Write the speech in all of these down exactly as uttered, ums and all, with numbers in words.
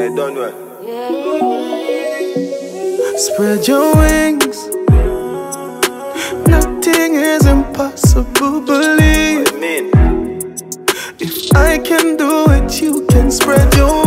I don't know. Spread your wings. Nothing is impossible, believe. What you mean? If I can do it, you can spread your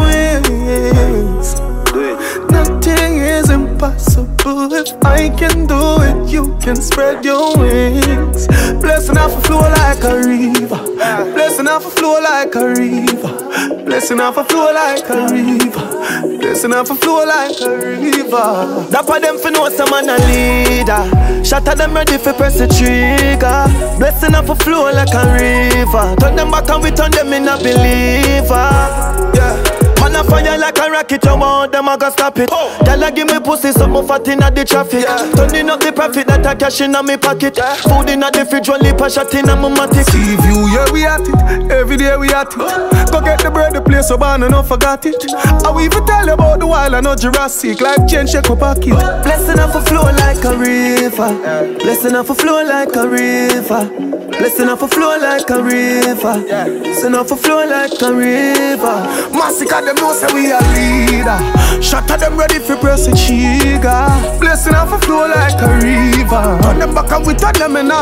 wings. Do it. Nothing is impossible. If I can do it, you can spread your wings. Blessing off a flow like a river. Blessing off a flow like a river. Blessing off a flow like a river. Blessing off a flow like a river. That for them for know some man a leader. Shot at them ready for press the trigger. Blessing off a flow like a river. Turn them back and we turn them in a believer. Yeah. Man a fire like a rocket, you want them I go stop it. Oh. Tell her give me pussy, something fat in the traffic. Yeah. Turning up the profit that I cash in me pocket. Yeah. Food in the fridge, one lip a shot in a matic. See view, yeah we at it. Every day we at it. Go get the bread, the place so bad and no forgot it. I will even tell you about the wild and no Jurassic. Life change, shake my pocket. Blessing off a flow like a river. Yeah. Blessing off a flow like a river. Blessing off a flow like a river. Yeah. Blessing off a flow like a river. Massacre them know say we a leader. Shot at them ready for press a trigger. Blessing off a flow like a river. Turn them back and we turn them in a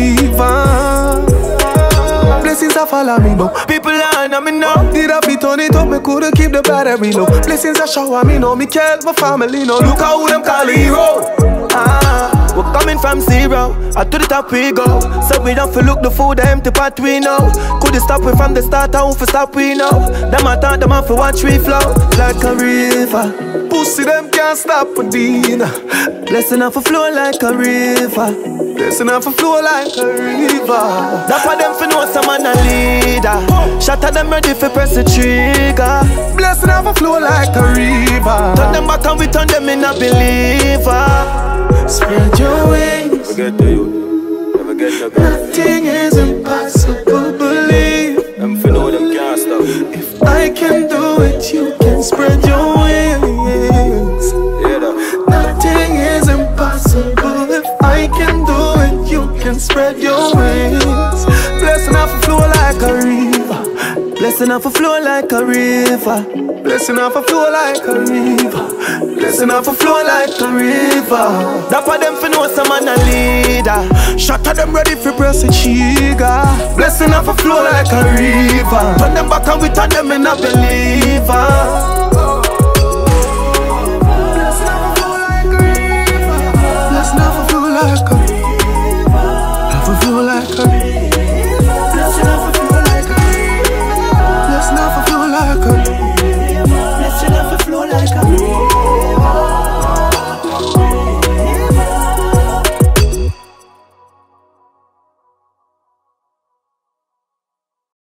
believer. Blessings are follow me now. People are on me now. Did I be turn it up, me couldn't keep the battery low. Blessings are shower me now, me care my family now. Look how them call hero. Ah. We're coming from zero, up to the top we go. So we don't feel look the food, the empty pot we know. Couldn't stop we from the start, how for stop we know. Them I thought them off for watch we flow like a river. Pussy them can't stop for dinner. Blessing off a flow like a river. Blessing off a flow like a river. That's why them for know some man a leader. Shot at them ready for press the trigger. Blessing off a flow like a river. Turn them back and we turn them in a believer. Spread your wings. Never get to you. Never get to you. Nothing is impossible, believe. Them for know them can't stop. If I can do it, you can spread your wings. Yeah, that. Nothing is impossible. If I can do it, you can spread your wings. Blessing off a flow like a river. Blessing off a flow like a river. Blessing off a flow like a river. Blessing off a flow like a river. That for them for know some man a leader. Shot at them ready for press a trigger. Blessing off a flow like a river. Turn them back and we turn them in a believer.